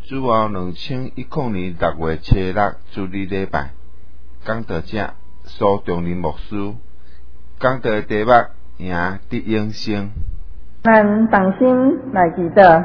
主后2010年6月初6主日礼拜，讲道者苏仲林牧师，讲道的题目赢得永生。 咱同心来祈祷，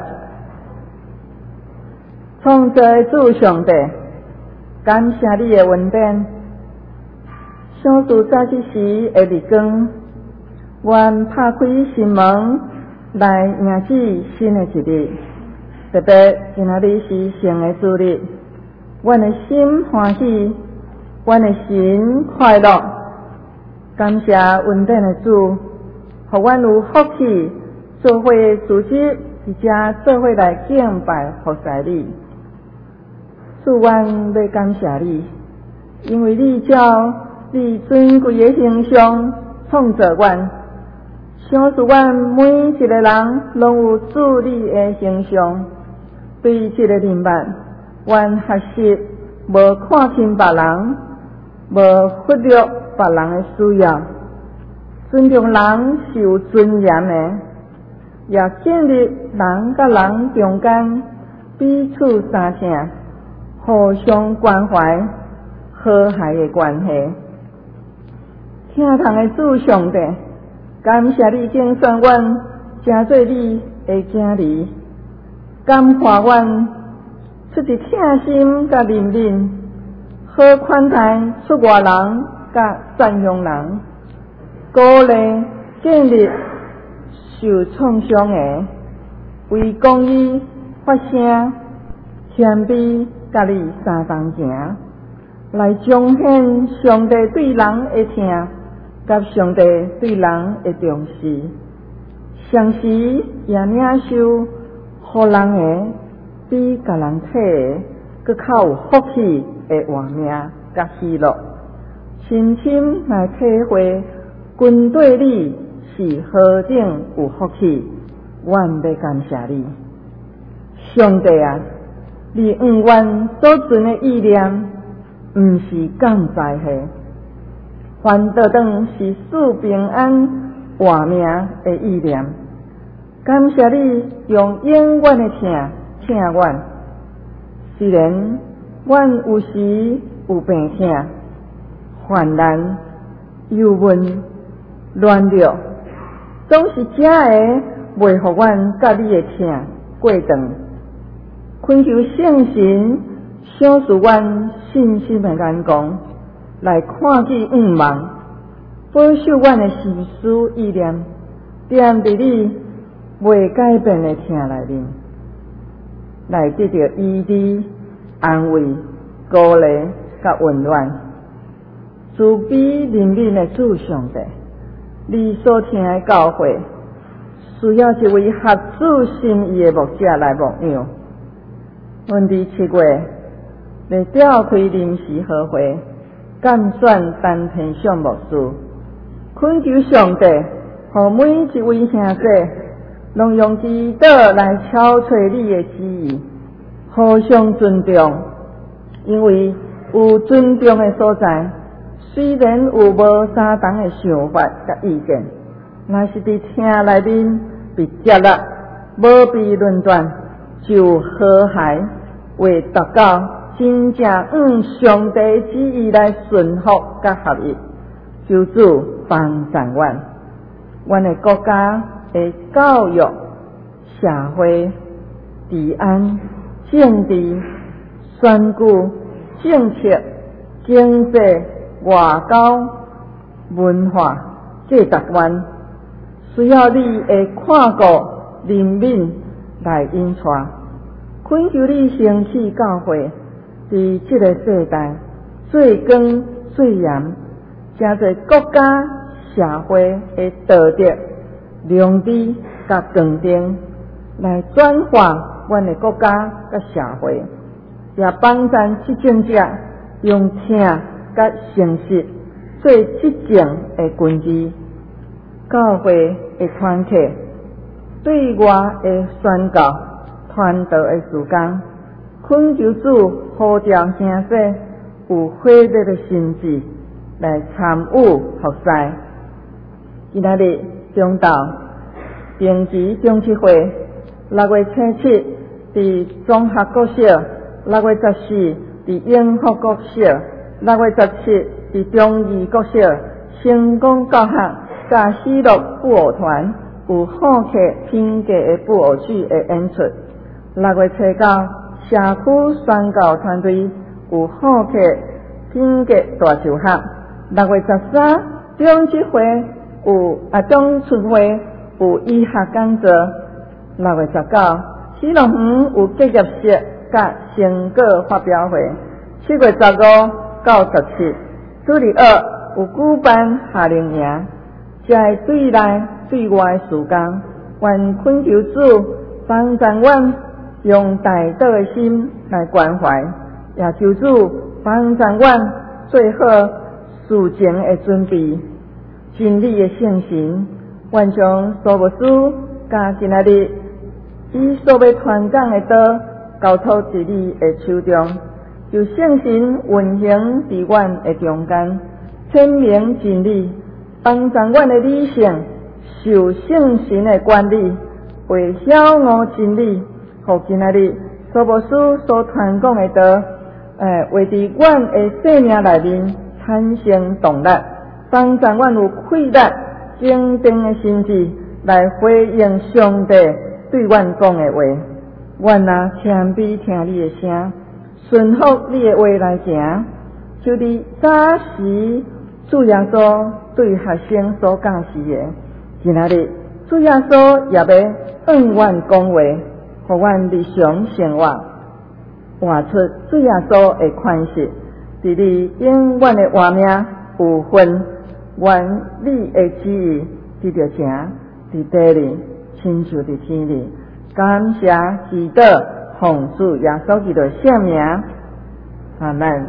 创造的主上帝，感谢你的恩典。小主早起时的日光，愿拍开心门来迎接新的一日。特别今仔日是圣的主日，阮的心欢喜，阮的心快乐。感谢恩典的主，互阮有福气做伙组织，而且做伙来敬拜服侍你。主，阮要感谢你，因为你照你尊贵的形象创造阮，想使阮每一个人拢有主你的形象。对这个人物，阮学习无看轻别人，无忽略别人的需要，尊重人是有尊严的，也建立人甲人中间彼此相称、互相关怀、和谐的关系。听堂的主上帝，感谢你拣选阮成做你的子儿。感化阮出自疼心甲怜悯，好款待出外人甲赞扬人，鼓励建立受创伤的，为公义发声，谦卑甲你相同行，来彰显上帝对人的疼，甲上帝对人的重视，同时也领受互人的比甲人体的搁较有福气的活命甲喜乐，深深来体会军队里是何等有福气。阮要感谢你，上帝啊！你阮所存的意念，毋是降灾祸，反倒当是赐平安活命的意念。感谢你用永远的疼阮，虽然阮有时有病痛、患难、忧闷、软弱，总是假的袂互阮甲你的疼过长。恳求圣神赏赐阮信心的眼光，来看见愿望，保守阮的心思意念，踮伫你未改变的疼内面，来得到医治、安慰、鼓励甲温暖。慈悲怜悯的主上帝，你所听的教诲，需要一位合主心意的牧者来牧养。阮伫7月来召开临时和会，拣选陈天祥牧师，恳求上帝，互每一位兄弟拢用祈祷来敲吹你的旨意，互相尊重。因为有尊重的所在，虽然有无相同的想法甲意见，若是伫听内面被接纳，无被论断，就和谐为达到真正上帝旨意来顺服甲合一。求主帮助阮的国家的教育、社会、治安、政治、选举、政策、经济、外交、文化这达观，需要你的看顾、怜悯来引带。恳求你兴起教会，伫这个世代最光最严，正做国家社会的道德、良知甲光灯，来转化阮的国家甲社会，也帮咱执政者用听甲诚实做执政的根基。教会的团体对外的宣告、传道的事工，恳求主呼召兄弟有火热的心志来参与服侍。今仔日中昼定期中期会6月初7 伫综合国小，6月14伫永福国小，6月17伫中义国小，成功教学甲喜乐布偶团有好客品格的布偶剧的演出。6月7、9社区宣教团队有好客品格大球合。6月13中集会中春会有医学讲座。6月19喜乐园有结业式甲成果发表会。7月15到17主日学有举办夏令营，这是对内对外的事工，愿恳求主帮助阮用大道的心来关怀，也求主帮助阮做好事前的准备，真理的圣行，愿将所无事甲今仔日伊所要传讲的道交托伫你的手中，就圣神运行伫阮的中间，显明真理，帮助阮的理性受圣神的管理，为晓悟真理，互今仔日所无事所传讲的道，为伫阮的生命内面产生动力，帮助阮有气力、坚定的心智来回应上帝对阮讲的话。阮若谦卑听你的声，顺服你的话来行，就伫早时主耶稣对学生所教示的，今仔日主耶稣也要向阮讲话，互阮日常生活活出主耶稣的款式，伫你永远的活命有份，愿你的旨意得着成伫地里，亲像伫天里。感谢祈祷，奉主耶稣基督圣名，阿们。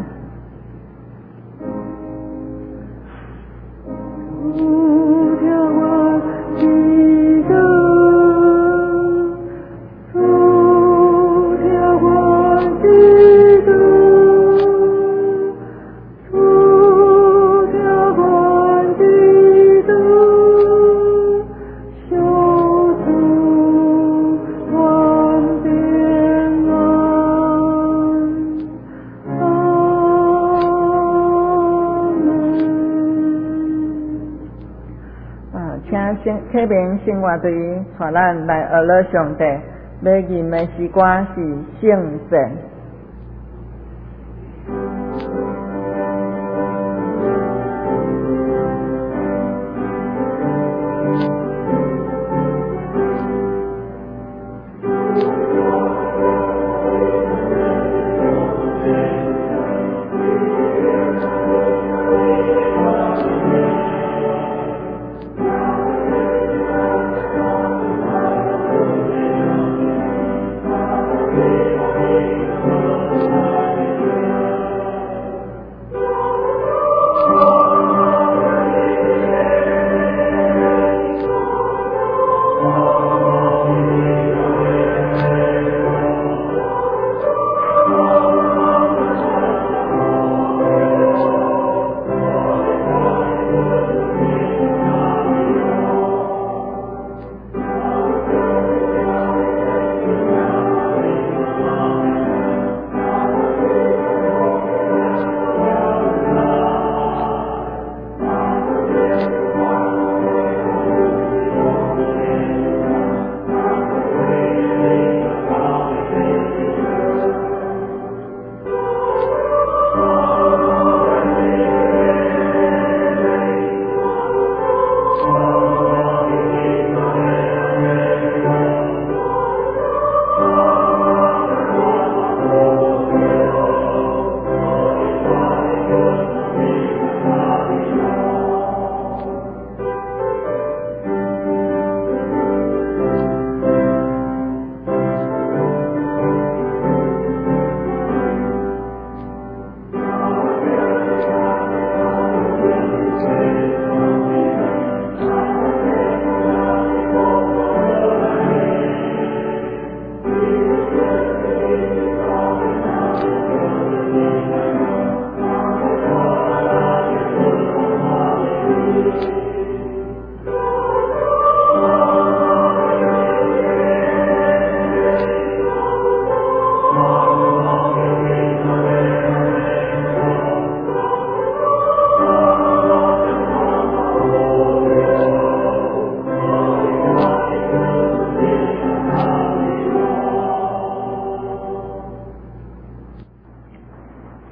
启明生活队带咱来学了上帝，要吟的诗歌是圣赞。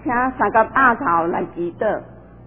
请三甲鸭头来祈祷，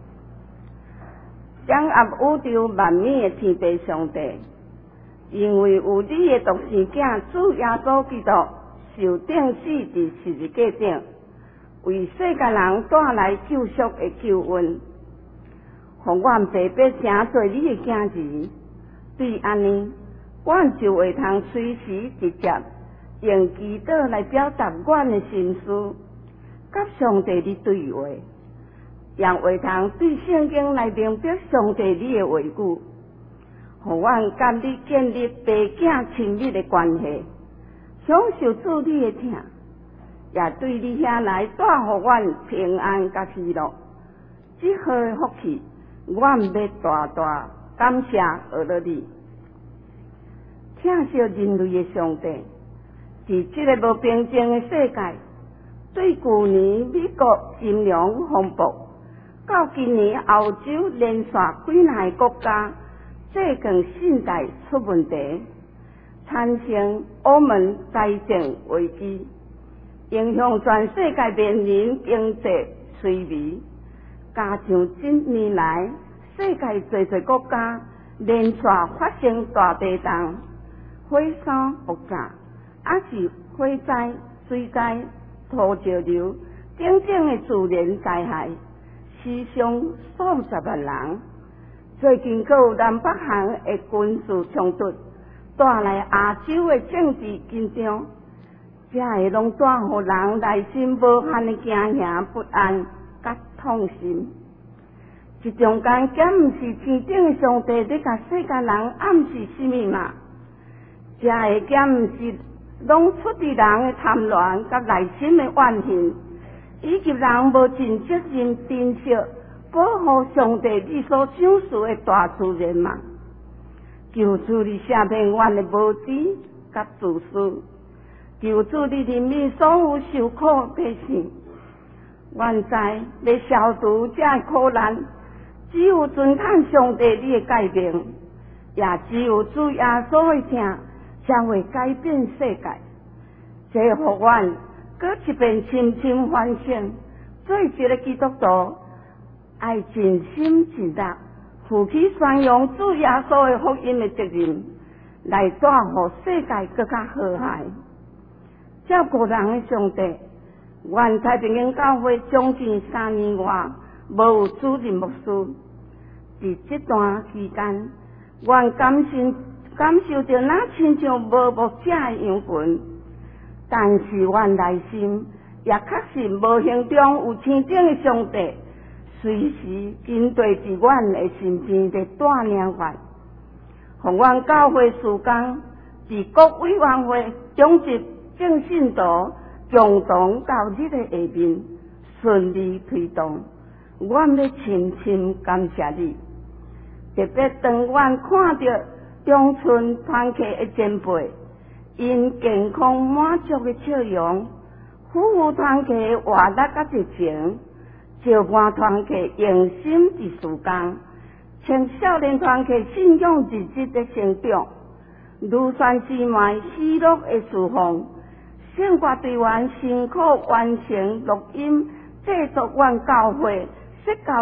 掌握宇宙万米的天地上帝，因为有你的独生囝主耶稣基督受钉死伫十字架顶，为世界人带来救赎的救恩，互阮白白成做你的囝儿。对安尼，阮就会通随时直接用祈祷来表达阮的心思，甲上帝的对话，也会通对圣经来明白上帝你的话语，互阮甲你建立爸囝亲密的关系，享受主你的疼，也对你遐来带互阮平安甲喜乐。这好的福气，阮要大大感谢俄罗你。疼惜人类的上帝，伫这个无平静的世界，对去年美国金融风暴，到今年欧洲连续几个国家这更信贷出问题，产生欧盟财政危机，影响全世界面临经济衰微，加上近年来世界多国家连续发生大地震、火山爆炸，还是火灾、水灾、土石流等等的自然灾害，死伤数十万人。最近还有南北韩的军事冲突，带来亚洲的政治紧张，这会拢带予人内心无限的惊吓、不安甲痛心。这中间，敢毋是天顶的上帝在甲世间人暗示什么嘛？这会敢毋是拢出自人的贪婪甲内心的怨恨，以及人无尽责任珍惜保护上帝你所赏赐的大自然嘛？求主你赦免阮的无知甲自私，求主你怜悯所有受苦百姓。阮知要消除这苦难，只有尊叹上帝你的改变，也只有主耶稣的疼，才会改变世界。这互阮搁一遍深深反省，做一个基督徒，爱尽心尽力负起宣扬主耶稣的福音的责任，来带互世界更加和谐。照顾人的上帝，阮太平间教会将近3年外无有主任牧师。伫这段期间，阮感受到那亲像无牧者的羊群，但是阮内心也确实无形中有天顶的上帝，随时跟随伫阮的身边在带领阮，互阮教会事工伫各委员会总集正信徒共同到日的下面顺利推动。阮要深深感谢你，特别当阮看到中村团契的前辈因健康满足的笑容，夫妇团契的活力甲热情，照伴团契用心伫事工，青少年团契信仰日日的成长，女宣姊妹喜乐的释放，圣歌队员辛苦完成录音制作阮教会设到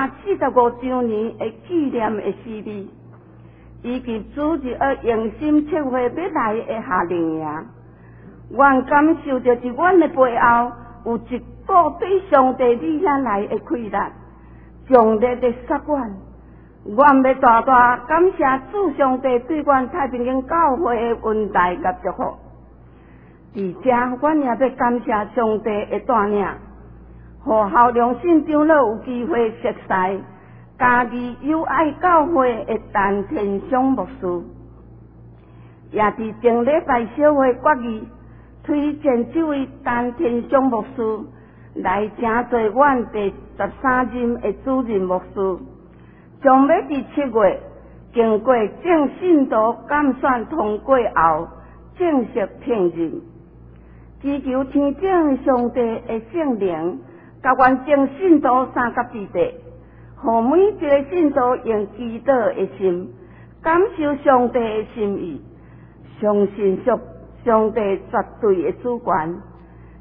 145周年的纪念的 CD， 以及主日用心策划要来的夏令营。阮感受到伫阮的背后有一股对上帝你遐来的快乐，强烈的杀阮。阮要大大感谢主上帝对阮太平间教会的恩待甲祝福。伫这，阮也要感谢上帝的带领，互校良信长老有机会熟悉家己友爱教会的陈天祥牧师，也伫前礼拜小会决议推荐这位陈天祥牧师来承做阮第13任的主任牧师，将要伫7月经过正信徒监选通过后正式聘任。祈求天顶上帝的圣灵，甲阮正信徒三甲之地，互每一个信徒用祈祷的心，感受上帝的心意，相信上帝绝对的主权，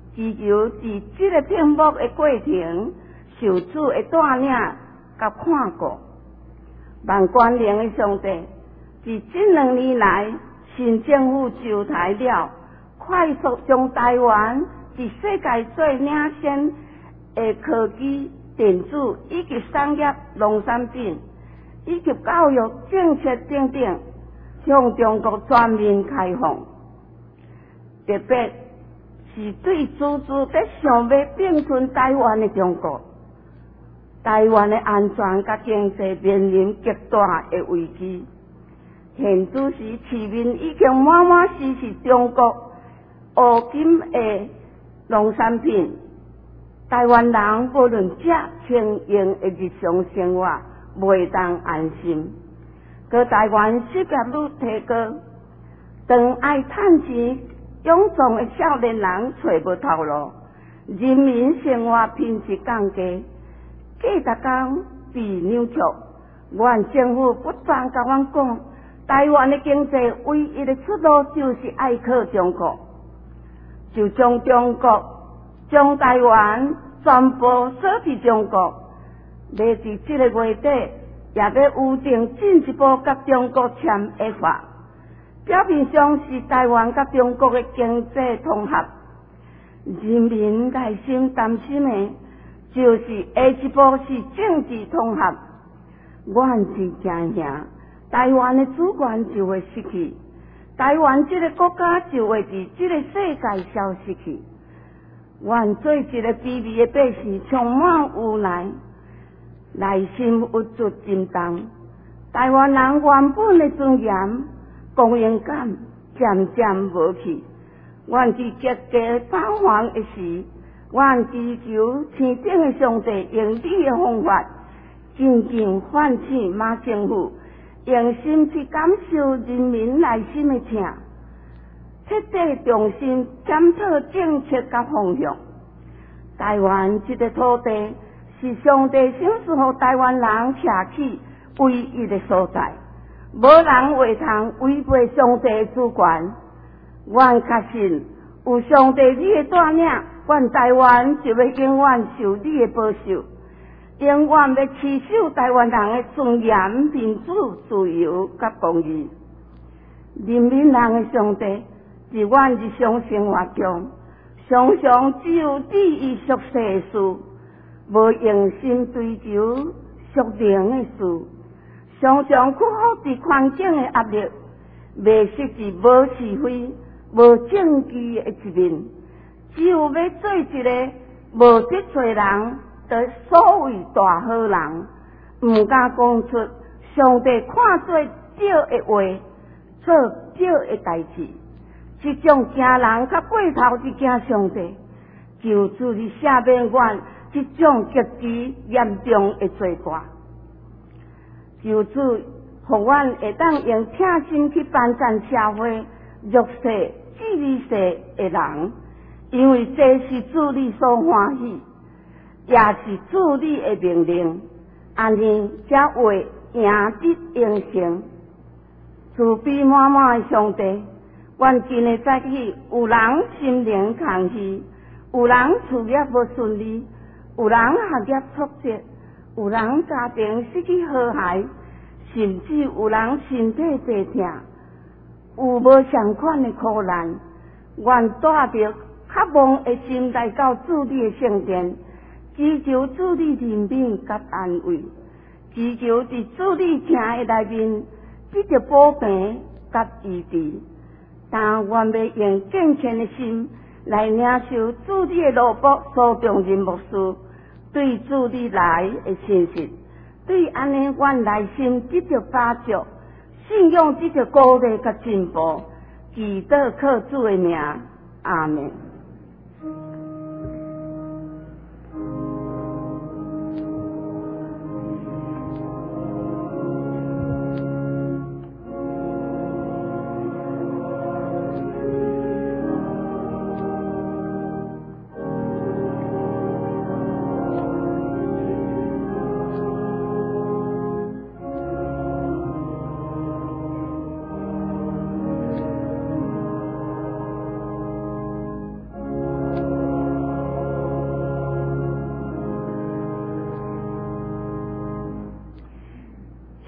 祈求伫这个屏幕的过程，受主的带领甲看顾。万关灵的上帝，自这2年来，新政府就台了，快速将台湾伫世界最领先的科技、电子以及产业、农产品以及教育政策等等，向中国全面开放。特别是对资在想要并吞台湾的中国，台湾的安全甲经济面临极大的危机。现主时市面已经满满是中国乌金的农产品，台湾人无论食清用的日常生活袂当安心。搁台湾失业率提高，当爱趁钱勇壮的少年人找无头路，人民生活品质降低，价值工被扭曲。阮政府不断甲阮讲，台湾的经济唯一的出路就是爱靠中国，就将将台湾全部锁伫中国。要伫这个月底，也要预定进一步甲中国签FTA。表面上是台湾甲中国的经济统合，人民内心担心的，就是下一步是政治统合。阮是惊吓，台湾的主权就会失去，台湾这个国家就会伫这个世界消失去。阮做一个卑微的百姓，充满无奈，内心郁卒真重。台湾人原本的尊严、公荣感渐渐无去。阮伫极其彷徨的时，阮祈求天顶的上帝用你的方法，真正唤醒马政府，用心去感受人民内心的痛，彻底重新检讨政策甲方向。台湾这个土地是上帝赏赐予台湾人徛起唯一的所在，无人会通违背上帝的主权。阮确信有上帝你的带领，阮台湾就要永远受你的保守，永远要持守台湾人的尊严、民主、自由甲公义。人民人的上帝，伫阮日常生活中，常常只有利益俗世的事，无用心追求属灵的事，常常屈服伫环境的压力，迷失伫无是非、无证据的一面，只有要做一个无得罪人的所谓大好人，毋敢讲出上帝看做少的话，做少的代志。这种惊人较过头是惊上帝，求主你赦免阮这种极其严重的罪过。求主，互阮会当用诚心去帮助社会弱势、智力势的人，因为这是主你所欢喜，也是主你的命令，安尼才会赢得应成。慈悲满满的上帝，阮今日早起，有人心灵空虚，有人事业无顺利，有人学业挫折，有人家庭失去和谐，甚至有人身体病痛，有无相款的苦难。阮带着渴望的心来到主你的圣殿，祈求主你怜悯甲安慰，祈求伫主你城的内面得到保平甲医治。但阮要用敬虔的心来领受主你的罗卜所重任牧师对主你来的信息，对安尼阮内心得到把助，信仰得到鼓励甲进步。祈祷靠主的名，阿门。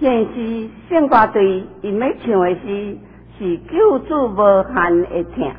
现时圣歌队因要唱的是救主无限的疼。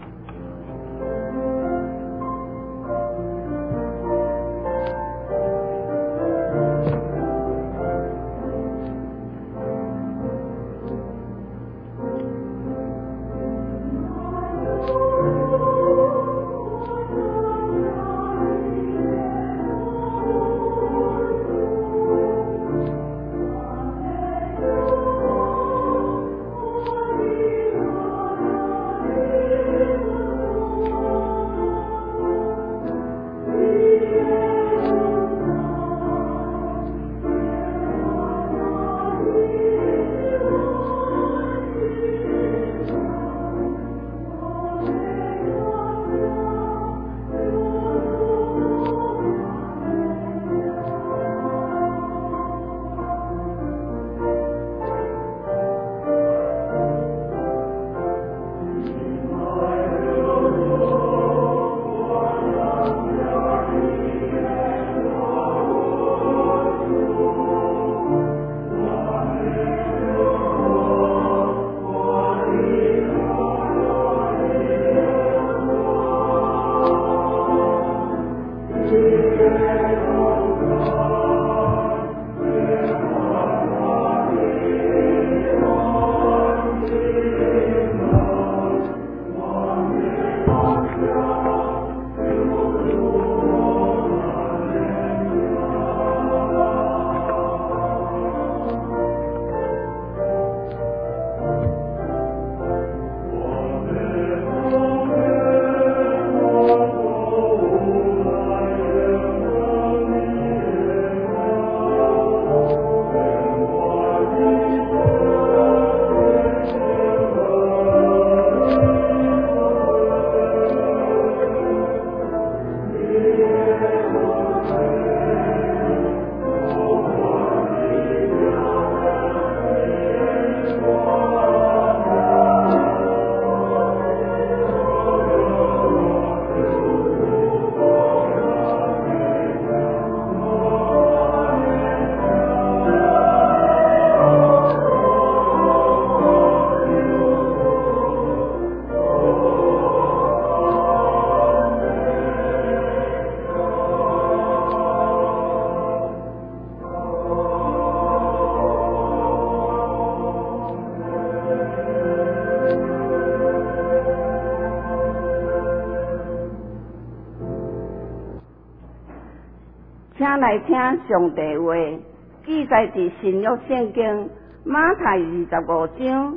请来听上帝话，记载伫新约圣经马太25章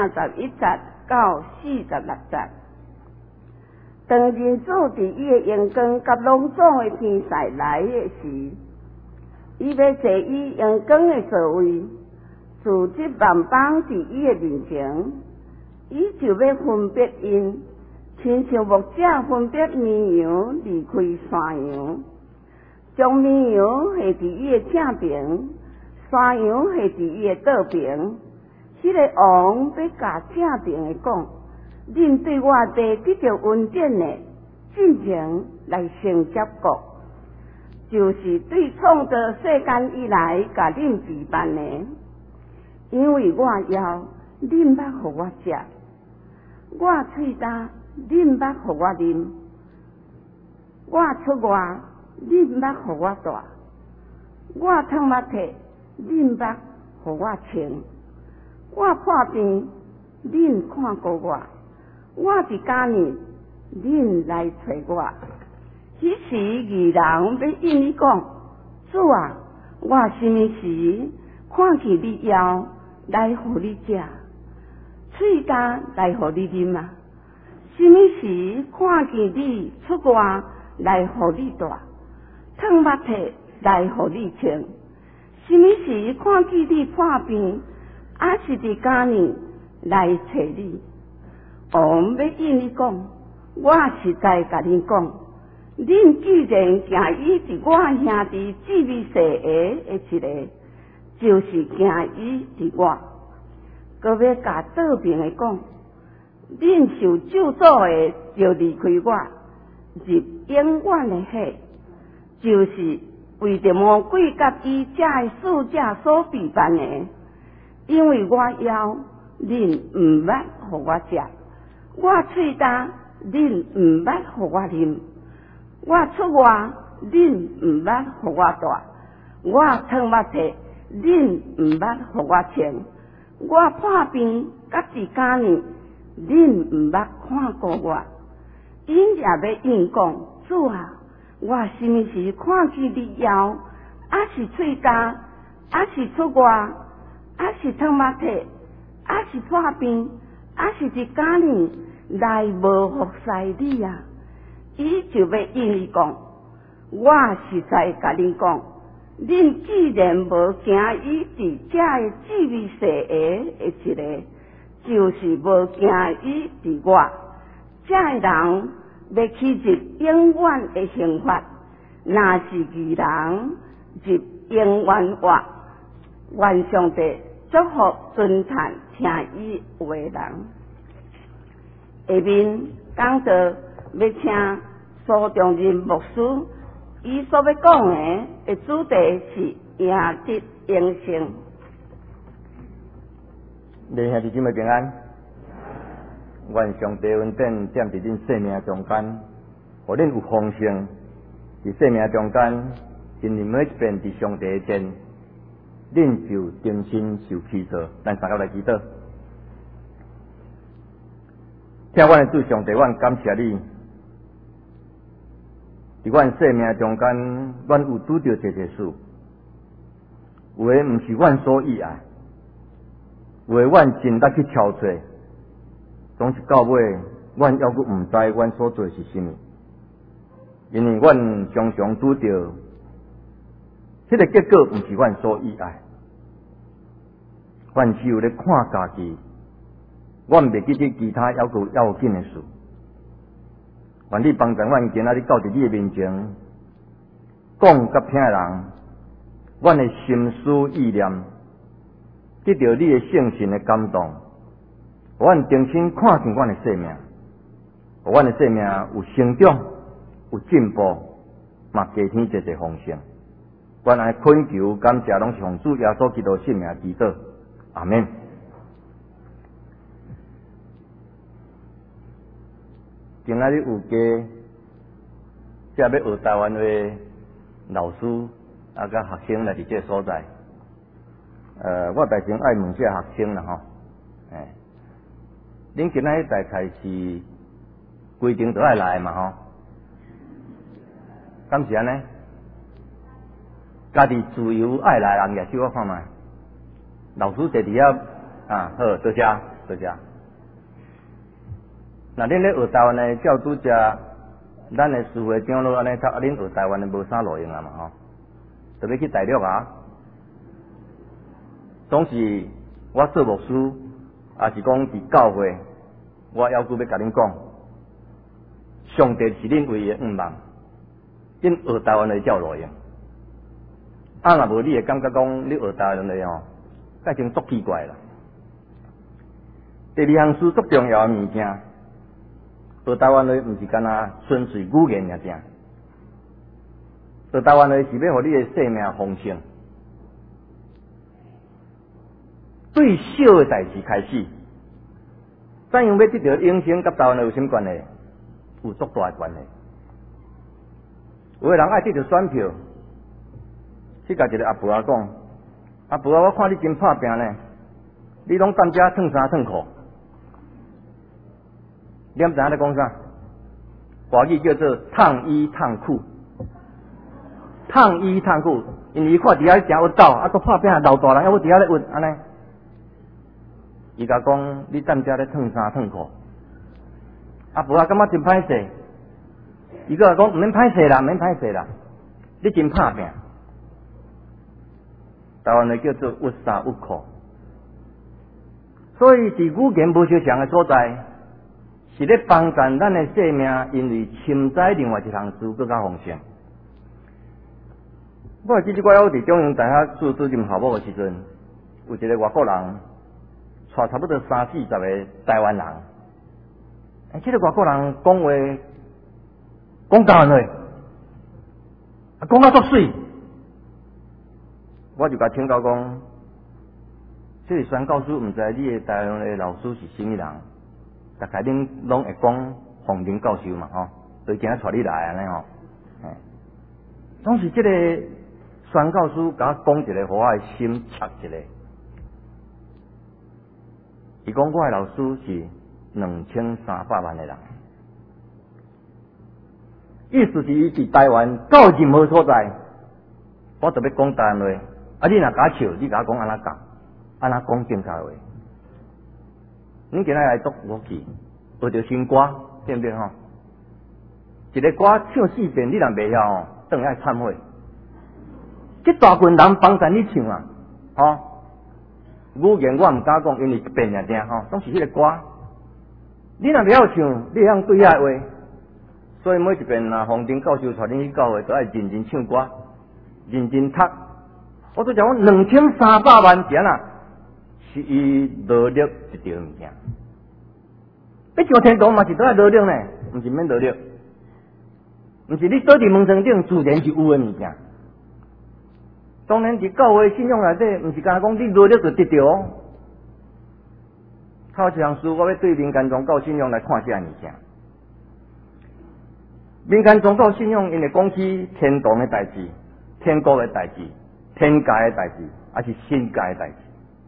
31节到46节。当人子伫伊的阳光甲隆重的天使来的时，伊要坐伊阳光的座位，自即万邦伫伊的面前，伊就要分别因，亲像牧者分别绵羊离开山羊。将绵羊下伫伊的正边，山羊下伫伊的倒边。迄个王要甲正边的讲：恁对我地得到恩典的，进前来承接国，就是对创造世间以来甲恁陪伴的。因为我要恁捌互我食，我喙干恁捌互我啉，我出外。恁捌互我住，我脱目体，恁捌互我穿，我破病，恁看过我，我伫家呢，恁来找我。迄时义人要应你讲，主啊，我什么时看见你腰来互你食，喙干来互你啉啊？什么时看见你出外来互你住？脱目体来互你穿，什么时看见你破病，还是伫家呢来找你？王要应你讲，我实在甲恁讲，恁既然行伊伫我兄弟姊妹四个的一个，就是行伊伫我。搁要甲倒边的讲，恁受咒诅的就离开我，入永远的火。就是为着魔鬼甲伊遮的使者所备办的，因为我枵，恁毋捌互我食；我喙干，恁毋捌互我啉；我出外，恁毋捌互我住；我汤目摕，恁毋捌互我穿；我破病甲伫家呢，恁毋捌看过我。因也要应讲，主啊，我什么时看见你枵，还是喙干，还是出外，还是汤目摕，还是破病，还是伫家呢，来无服侍你啊？伊就要应伊讲，我实在甲你讲，恁既然无行伊伫遮的智慧世下的一个，就是无行伊伫我遮的人，要去入永远的刑罚。若是义人入永远话，愿上帝祝福尊叹听伊话的人。下面讲到要请苏中仁牧师，伊所要讲的主题是赢得永生。 弟兄姊妹平安，愿上帝恩典占伫恁生命中间，互恁有丰盛。伫生命中间，今日每一遍伫上帝的前，恁就真心受祈祷。咱三个来祈祷。听阮的主上帝，阮感谢你。伫阮生命中间，阮有拄着一个事，有诶毋是阮所意爱，有诶阮尽力去挑找，总是到尾，阮犹阁毋知阮所做是甚么。因为阮常常拄着，迄个结果毋是阮所意爱。凡是有咧看家己，阮袂记得其他要紧的事。愿你帮助阮今仔日到伫你的面前，讲甲听的人，阮的心思意念得到你的圣神的感动，互阮重新看见阮的生命，互阮的生命有成长。有进步，嘛加添一个丰盛。阮爱恳求感谢，拢是奉主耶稣基督圣名祈祷，阿免。今仔日有家，遮要学台湾话老师甲学生来伫这个所在。我大先爱问这学生啦吼，恁今仔日大概是规定都爱来嘛吼？敢是安尼？家己自由爱来人举手我看卖。老师坐伫遐啊，好，多谢多谢。那恁咧学台湾的，照拄只咱的师会长老安尼读，恁学台湾的无啥路用啊嘛吼，特别去大陆啊。总是我做牧师，也是讲伫教会，我要求要甲恁讲，上帝是恁唯一的愿望。恁学台湾的才有路用，若无你会感觉讲你学台湾的吼，改成足奇怪啦。第二项事足重要的物件，学台湾的毋是干那纯粹语言尔正，学台湾的是要互你的生命丰盛。最小的代志开始，怎样要得到永生，甲台湾的有什么关系？有足大的关系。有个人爱得到选票，去甲一个阿婆仔讲：阿婆仔，我看你真拍拼呢，你拢踮遮脱衫脱裤，你毋知影咧讲啥？华语叫做烫衣烫裤，烫衣烫裤，因为伊看伫遐诚有斗，啊，佫拍拼老大人，还佫伫遐咧运安尼。伊甲讲：你踮遮咧脱衫脱裤，阿婆仔感觉真歹势。伊个讲毋免歹势啦，毋免歹势啦，你真拍拼。台湾的叫做屈衫屈裤，所以伫语言无相像的所在，是咧帮助咱的生命，因为深知另外一项事更加丰盛。我记得我伫中央大学做任校务的时阵，有一个外国人，带差不多30-40个台湾人，这个外国人讲话。讲台湾话，讲到足水， 我就甲请教讲，这个宣教师毋知你的台湾的老师是甚物人，大概恁拢会讲洪林教授嘛吼，所以今日带你来安尼吼。总是这个宣教师甲我讲一个，互我的心插一个。伊讲我的老师是2300万的人，意思是伊伫台湾到任何所在，我特别讲台湾话，啊你若甲我笑，你甲我讲安怎讲，安怎讲正确话。恁今仔来读国语，学着新歌，对不对吼？一个歌唱4遍，你若袂晓吼，等下忏悔。这大群人帮衬你唱啊，吼。语言我毋敢讲，因为一遍尔听吼，拢是迄个歌。你若袂晓唱，你会晓对遐话。所以每一遍啊，洪丁教授带恁去教会，都爱认真唱歌，认真读。我都讲2300万钱啊，是伊努力一条物件。要上天堂嘛是都爱努力呢，毋是免努力。毋是你倒伫门床顶，自然是有诶物件。当然，伫教会信仰内底，毋是干讲你努力就得着哦。靠一项事，我要对民间宗教信仰来看下物件。民间宗教信仰，因会讲起天堂的代志、天国的代志、天界的代志，还是仙界的代志。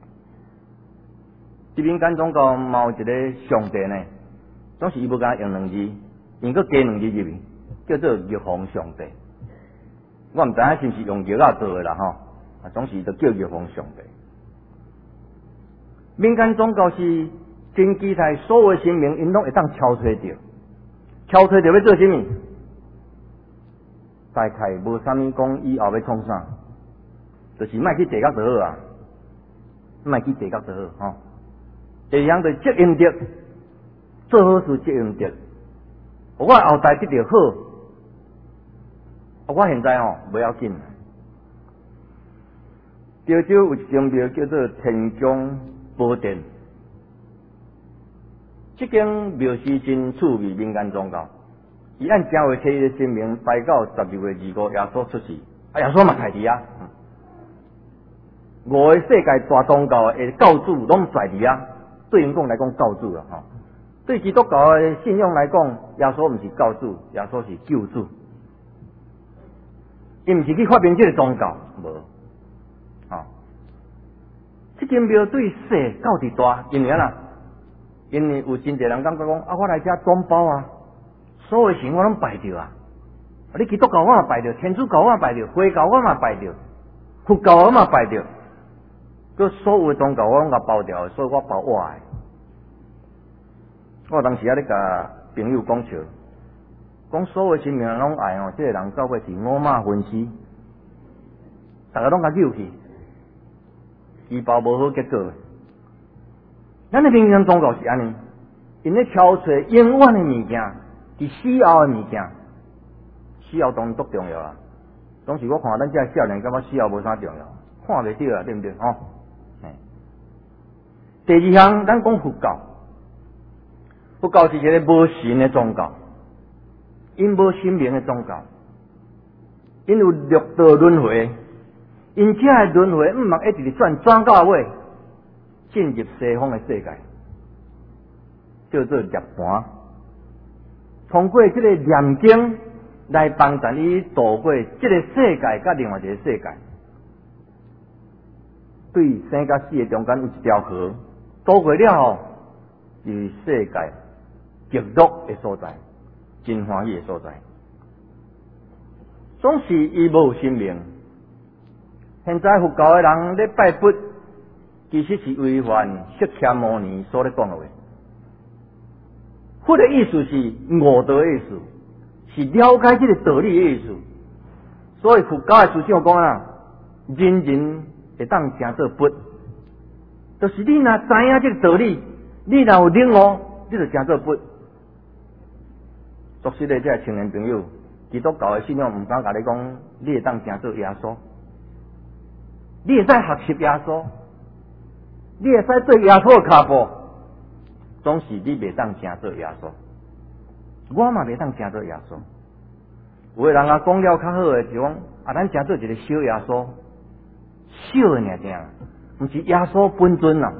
伫民间宗教嘛有一个上帝呢，总是伊要甲用2字，用个加2字入去，叫做玉皇上帝。我毋知影是毋是用玉仔做的啦吼，总是就叫玉皇上帝。民间宗教是真期待所有神明，因拢会当超吹着，超吹着要做甚物？大概无啥物讲以后要创啥，就是莫去地狱就好啊，莫去地狱就好吼。会晓着积阴德，做好事积阴德，我后代得着好。我现在吼不要紧。潮州有一间庙叫做天宫宝殿，这间庙是真趣味民间宗教。伊按正月初一的神明排到12月25，耶稣出世，耶稣嘛在伫啊。5个世界大宗教的教主拢在伫啊，对因讲来讲教主啦吼。对基督教的信仰来讲，耶稣毋是教主，耶稣是救主。伊毋是去发明这个宗教，无，吼。这间庙对小到伫大，因为啦，因为有真侪人感觉讲，啊，我来遮装包啊，所有神我拢拜着啊。你基督教我嘛拜着，天主教我嘛拜着，回教我嘛拜着，佛教我嘛拜着，佮所有宗教我拢甲包掉，所以我包我的。我当时咧甲朋友讲笑。讲所有神明拢爱哦，这个人到尾是五马分尸，大家拢甲扭去，医包无好结果。咱的民间宗教是安尼，因咧挑找永远的物件，伫死后的物件，死后当然足重要啦。当时我看咱这少年感觉死后无啥重要，看袂到啊，对不对？吼。第二项，咱讲佛教，佛教是一个无神的宗教。因无神明的宗教，因有六道轮回，因这的轮回毋茫一直转到尾，进入西方的世界，叫做涅槃。通过这个念经来帮助你度过这个世界甲另外一个世界。对生甲死的中间有一条河，渡过了后，就是世界极乐的所在。真欢喜的所在，总是伊无神明。现在佛教的人咧拜佛，其实是违反释迦牟尼所咧讲的话。佛的意思是悟道的意思，是了解这个道理的意思。所以佛教的思想讲啊，人人会当成做佛，就是你若知影这个道理，你若有领悟，你就成做佛。作实的这青年朋友，基督教的信仰唔敢甲你讲，你会当成做耶稣，你会使学习耶稣，你会使做耶稣的脚步，总是你袂当成做耶稣，我嘛袂当成做耶稣。有的人啊讲了较好的，就讲啊，咱成做一个小耶稣， 小的尔尔，毋是耶稣本尊啦。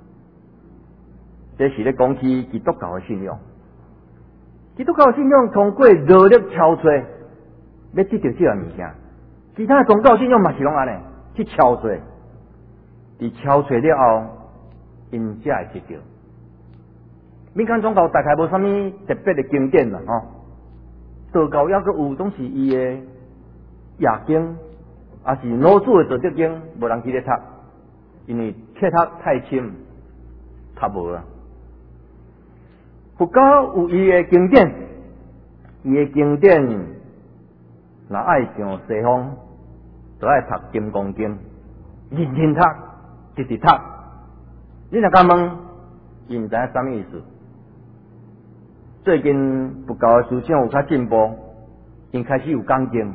这是咧讲起基督教的信仰。基督教的信仰通过努力敲碎，要得到这个物件。其他的宗教信仰嘛是拢安尼，去敲碎，伫敲碎了后，因才会得到。民间宗教大概无啥物特别的经典啦，道教还佫有，总是伊的夜经，也是老祖的道德经，无人去咧读，因为册读太深，读无啊。佛教有伊的经典，伊的经典若爱像西方，就爱读《金刚经》，认认读，直直读。你若甲问，伊毋知影啥物意思。最近佛教的思想有较进步，因开始有讲经，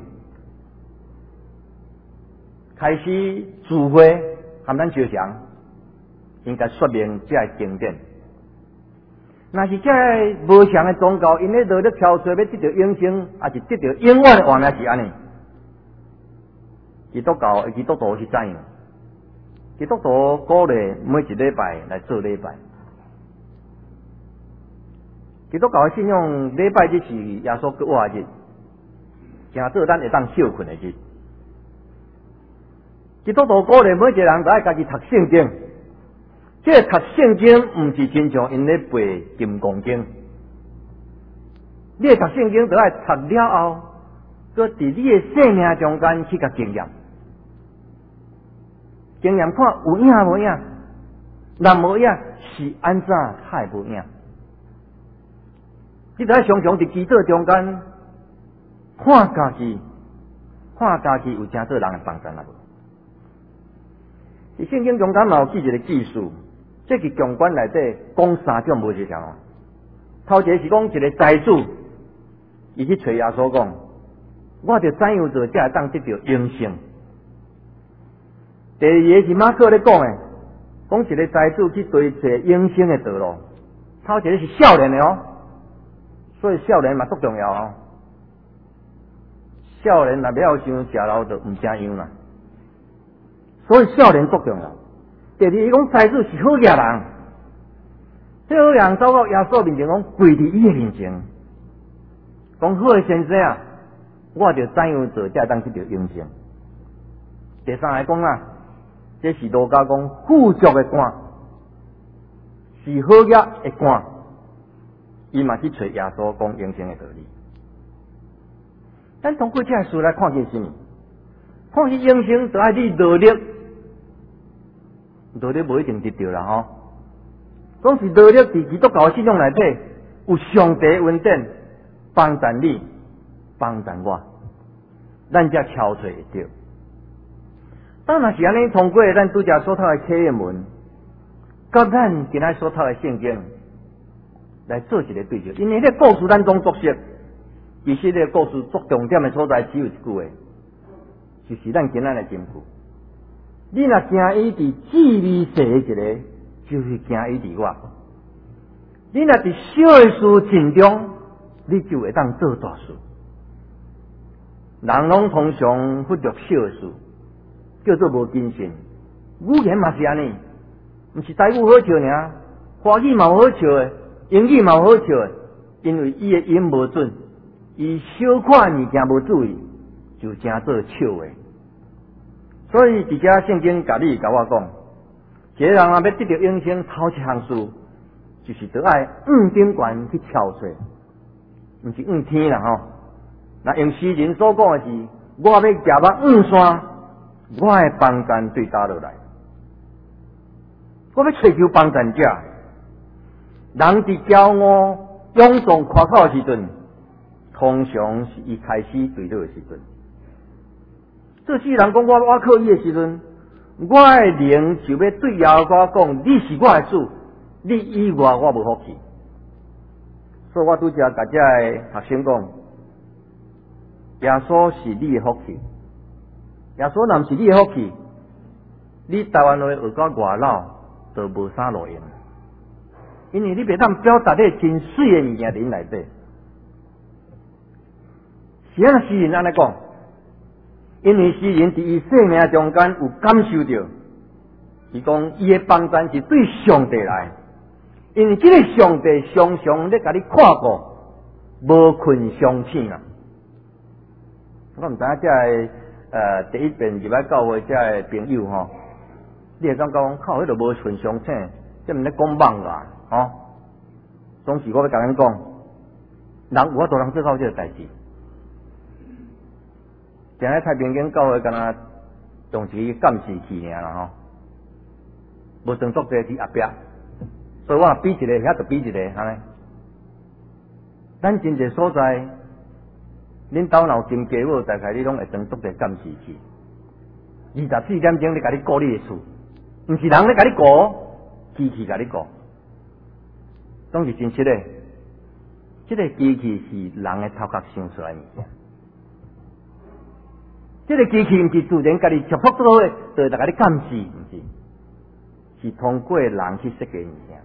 开始智慧含咱相像，应该说明这个经典。若是这个无相的宗教，因咧努力挑选要得到永生，也是得到永远的话，那是安尼。基督教基督徒是怎样？基督徒鼓励每一礼拜来做礼拜。基督教的信仰，礼拜日是耶稣搁活的日，正做咱会当休困的日。基督徒鼓励每一个人都爱家己读圣经。这个读圣经毋是亲像因咧背金刚经，你读圣经就爱读了后，搁伫你的生命中间去甲经验，经验看有影无影，若无影是安怎太无影。你就爱常常伫基础中间看家己有正做人的帮衬啊无？伫圣经中间嘛有记一个记述。这个强观内底讲三种无一条。头一个是讲一个财主，伊去找耶稣讲，我着怎样做才会当得到永生？第二个是马可咧讲的，讲一个财主去追找永生的道路。头一个是少年的所以少年嘛足重要少年若了想食老就毋正样啦，所以少年足重要。第二，伊讲财主是好野人，这好野人走到耶稣面前，讲跪伫伊的面前，讲好的先生啊，我着怎样做才会当得到永生？第三个讲这是路加讲富足的官，是好业的官，伊嘛去找耶稣讲永生的道理。咱通过这个事来看见什么？看见永生就爱你努力。努力无一定得到啦总是努力伫基督教的信仰内底，有上帝恩典帮助你，帮助我，咱才敲出会着。当然是安尼，通过咱拄则所读的启示文，甲咱今仔所读的圣经来做一个对照，因为这故事咱总作识，其实这故事足重点的所在只有一句话，就是咱今仔的金句。你若行伊伫智理世的一个，就是行伊伫我。你若伫小的事情中，你就会当做大事。人拢通常忽略小的事，叫做无谨慎。语言嘛是安尼，毋是台语好笑尔，华语嘛有好笑的，英语嘛有好笑的，因为伊的音无准，伊小看物件无注意，就正做笑话。所以，伫遮圣经甲我讲，一个人若要得到永生，头一项事就是得爱顶悬去敲碎，毋是天啦那用诗人所讲的是，我要夹目山，我的帮助对打落来，我要追求帮助者。人伫骄傲、勇壮、夸口的时阵，通常是伊开始坠落的时阵。这世人讲我靠伊的时阵，我的灵就要对耶稣讲：你是我的主，你以外我无福气。所以我拄则甲遮个学生讲，耶稣是你的福气。耶稣若毋是你的福气，你台湾话学到外老就无啥路用，因为你袂当表达咧真水的物件伫内底。是安诗人安尼讲。 因为诗人伫伊生命中间有感受到，伊讲伊的帮助是对上帝来，因为这个上帝常常咧甲你看顾，无困相醒啊。我唔知影这第一遍入来教会这的朋友吼，你会感觉靠，迄个无困相醒，这毋咧讲梦啦，吼。总是我要甲恁讲，人有法度通做到这个代志。现在太平间教会敢若用一个监视器尔啦吼，无算作者伫后壁，所以我比一个，遐就比一个安尼。咱真侪所在，恁兜若有经家务，大概你拢会当作者监视器。24点钟咧甲你顾你的厝，毋是人咧甲你顾，机器甲你顾。总是真实的，这个机器是人的头壳想出来的物件。这个机器毋是自然家己接触到的，就来甲你监视，毋是，是通过人去设计的物件。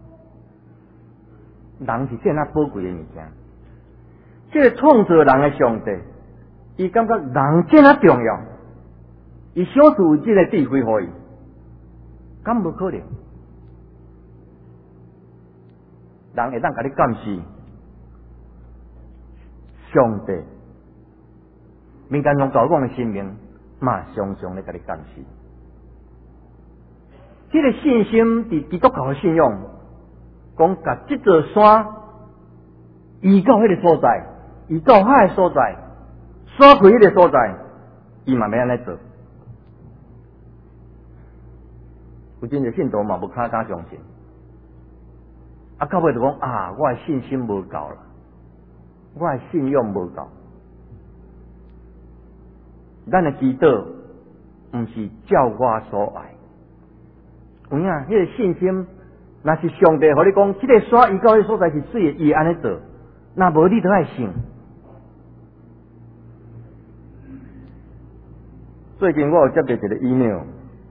人是这样宝贵的物件。这个创造人的上帝，伊感觉人这样重要，伊小事有这个智慧互伊，敢无可能？人会当甲你监视上帝，民间宗教讲的神明嘛，常常咧甲你监视。这个信心伫基督教的信仰，讲甲这座山移到迄个所在，移到海的所在，山开迄个所在，伊嘛要安尼做。有真侪信徒嘛，无敢相信。到尾就讲啊，我的信心无够啦，我的信仰无够。咱的祈祷毋是照我所爱，有影？迄个信心，若是上帝互你讲，这个山移到迄所在是水的，伊会安尼做，若无你都爱信。最近我有接到一个 email，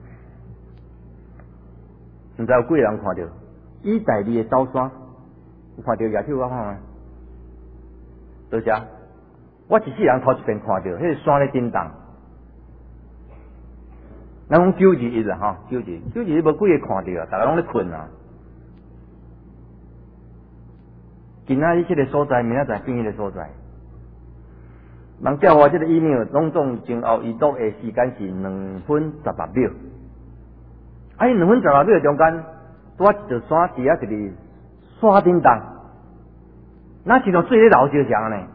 毋知有几个人看到。意大利的走山，有看到野手我看吗？多谢，我一世人头一遍看到，迄个山咧震动。咱讲921啊，吼，921无几个看到啊，大家拢咧困啊。今仔日这个所在，明仔载变迄个所在。人叫我这个 email 拢总前后移动的时间是2分16秒。啊，伊2分16秒中间。拄啊一座山伫啊一个山顶动，那一条水咧流相像呢。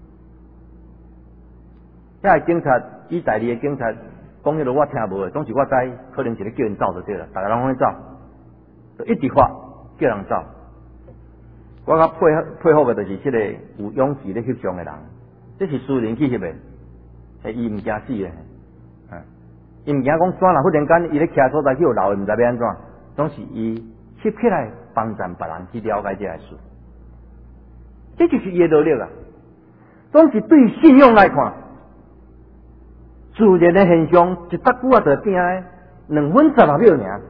遐个警察，意大利的警察讲迄个我听无诶，总是我知，可能是咧叫人走就对了，大家拢去走，就一直发叫人走。我较佩服的就是这个有勇气咧翕相的人，这是私人去翕的，伊毋惊死诶，伊毋惊讲山若忽然间伊咧徛所在去有流，毋知要安怎。总是伊翕起来帮助别人去了解这个事，这就是伊的努力啊。总是对信仰来看，自然的现象一搭久啊就变诶2分16秒尔。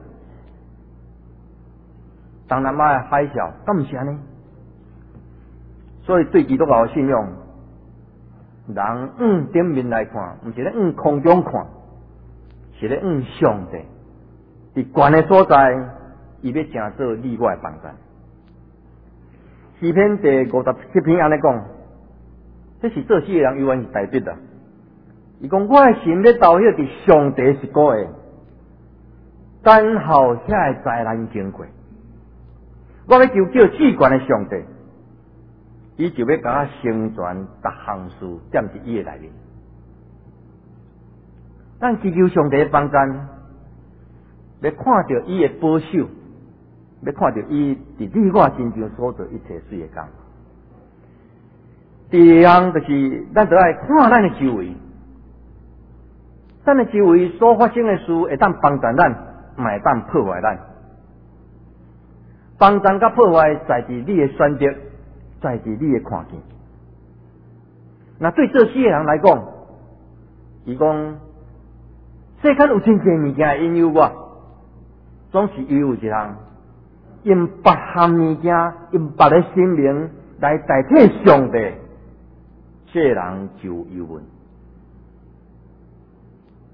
东南亚的海啸，敢毋是安尼？所以对基督教的信仰，人往顶面来看，毋是咧往空中看，是咧往上帝。伫悬的所在，伊要成做你我的帮助。诗篇第57篇安尼讲，这是做诗的人永远是代笔的。伊讲我的心要投迄伫上帝是个的，等候遐个灾难经过。我要求叫至悬的上帝，伊就要甲我成全逐项事，踮伫伊的内面。咱祈求上帝的帮助。要看到伊的保守，要看到伊伫你我身上所做一切水的工。第二项就是咱就爱看咱的周围，咱的周围所发生的事会当帮助咱，嘛会当破坏咱。帮助甲破坏在伫你的选择，在伫你的看见。那对做事的人来讲，伊讲世间有真侪物件会引诱我。总是有一项，用别项物件，用别个生命来代替上帝，这人就有问。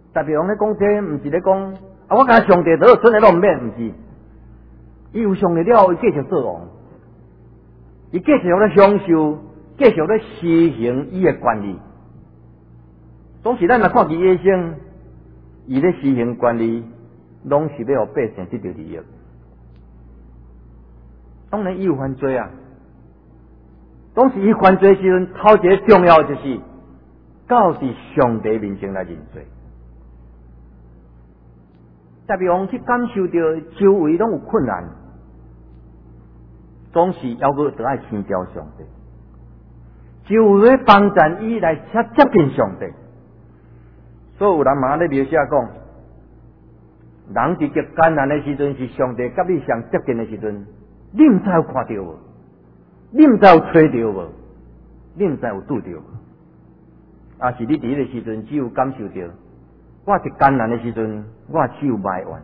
特别用咧讲这，毋是咧讲我甲上帝做存的都毋免，毋是。伊有上帝了后，伊继续做王，伊继续咧享受，继续咧施行伊的权利。总是咱若看伊一生，伊咧施行权利，拢是要互百姓得到利益。当然伊有犯罪啊，当时伊犯罪时阵，头一个重要就是到伫上帝面前来认罪。特别王去感受到周围拢有困难，总是要搁得爱请教上帝，周围帮助伊来接近上帝。所以有人嘛咧描写讲，人伫极艰难的时阵，是上帝甲你上接近的时阵，你毋知有看到无？你毋知有找到无？你毋知有拄到无？啊，是你伫迄个时阵只有感受到，我伫艰难的时阵，我只有埋怨。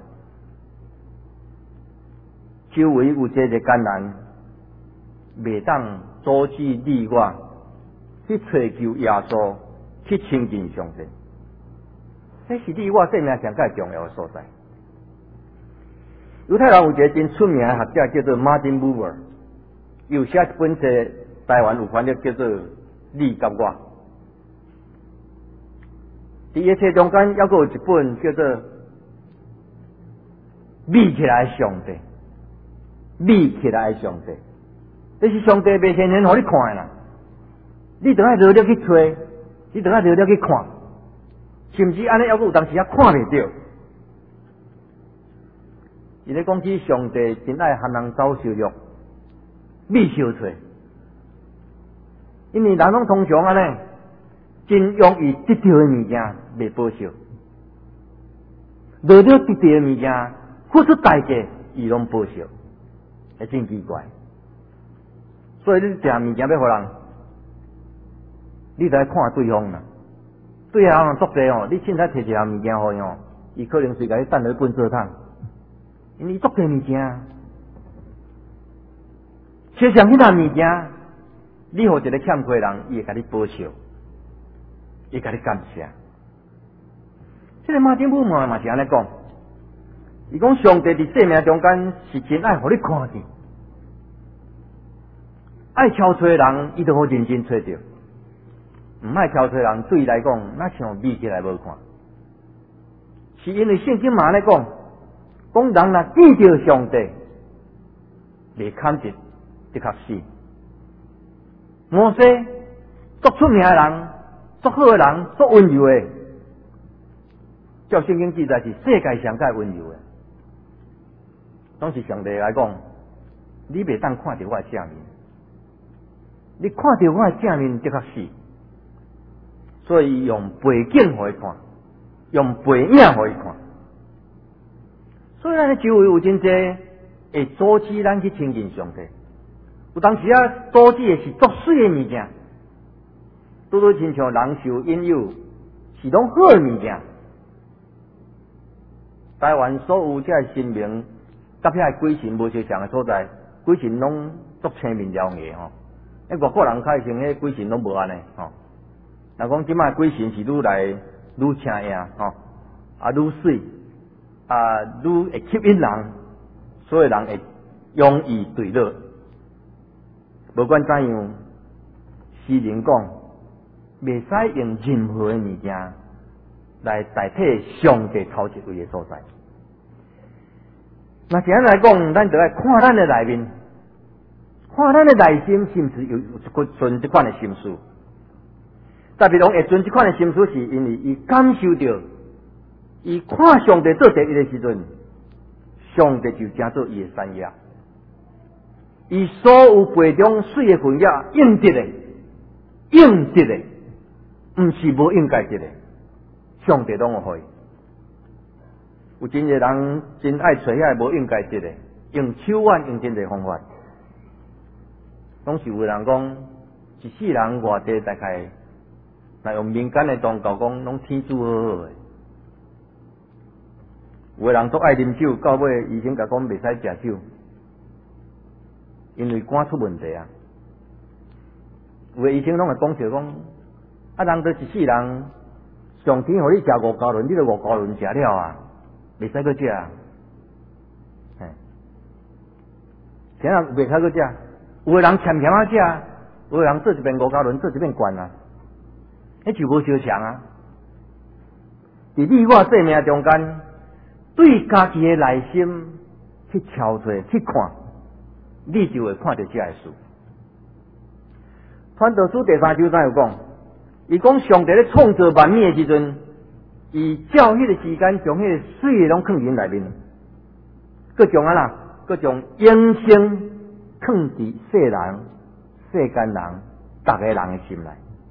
周围有这个艰难，袂当阻止你我去追求耶稣，去亲近上帝。这是你我生命上较重要的所在。犹太人有一个真出名的学者叫做马丁·布尔，有写一本册，台湾有翻译叫做《你甲我》。伫伊册中间，还有一本叫做《立起来的上帝》，立起来的上帝，这是上帝袂显现互你看的啦。你等下热烈去找，你等下热烈去看，甚至安尼还有当时也看袂到。伊咧讲起上帝真爱和人走相约，必相找，因为人拢通常安尼，真容易得到的物件袂保守，得到得到的物件，付出代价伊拢保守，会真奇怪。所以你食物件要互人，你得看对方啦。对方人作弊哦，你凊彩摕一项物件互伊哦，伊可能随甲你等落本做汤。因为足多物件，缺上迄项物件，你互一个欠亏人，伊会甲你保守，伊甲你感谢。这个马丁布尔嘛是安尼讲，伊讲上帝伫生命中间是真爱互你看见，爱敲找的人，伊就好认真找着；唔爱敲找的人，对伊来讲，那像眯起来无看。是因为圣经嘛安尼讲。讲人若见着上帝，袂堪一的确死。摩西足出名的人，足好的人，足温柔的，照圣经记载是世界上界温柔的。当时上帝来讲，你袂当看到我的正面，你看到我的正面的确死，所以用背景互伊看，用背影互伊看。所以咱的周围有真侪会阻止咱去亲近上帝，有当时啊阻止的是作水的物件，拄拄亲像人受引诱，是拢好的物件。台湾所有这神明，甲遐鬼神无相像的所在，鬼神拢足青面獠牙吼。外国人开成迄鬼神拢无安尼吼。若讲即摆鬼神是愈来愈青硬吼，啊愈水。愈会吸引人，所以人会容易坠落。无管怎样，诗人讲，袂使用任何的物件来代替上帝头一位的所在。那这样来讲，咱就要看咱的内面，看咱的内心是毋是有存这款的心思。特别讲会存这款的心思，是因为伊感受到。伊看上帝做第一的时阵，上帝就成做伊的产业。伊所有杯中水的分野应得的，应得的，毋是无应该得的，上帝拢有予伊。有真侪人真爱找遐无应该得的，用手腕用真侪方法。拢是有人讲，一世人外地大概，若用民间的宗教讲，拢天主好好的。有个人都爱啉酒，到尾医生甲讲袂使食酒，因为肝出问题啊。有个医生拢会讲笑讲，人都一世人， 上天互你食五加仑，你著五加仑食了啊，袂使搁食啊。谁人袂使搁食？有个人欠欠啊食，有个人做一遍五加仑，做一遍惯啊，迄就无相像啊。伫你我生命中间，对家己的内心去敲出去看，你就会看到这个事。传道书第3章有讲，伊讲上帝咧创造万物的时阵，伊照迄个时间将迄个水拢放进内面，佮将佮将永生放伫世间人逐个人的心内。